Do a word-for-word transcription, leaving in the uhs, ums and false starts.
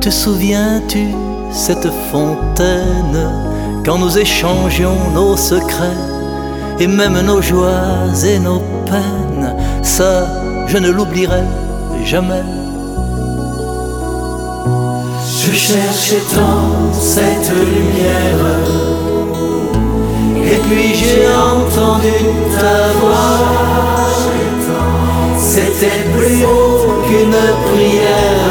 Te souviens-tu cette fontaine, quand nous échangions nos secrets, et même nos joies et nos peines? Ça, je ne l'oublierai jamais. Je cherchais tant cette lumière, et puis j'ai entendu ta voix. C'était plus haut qu'une prière,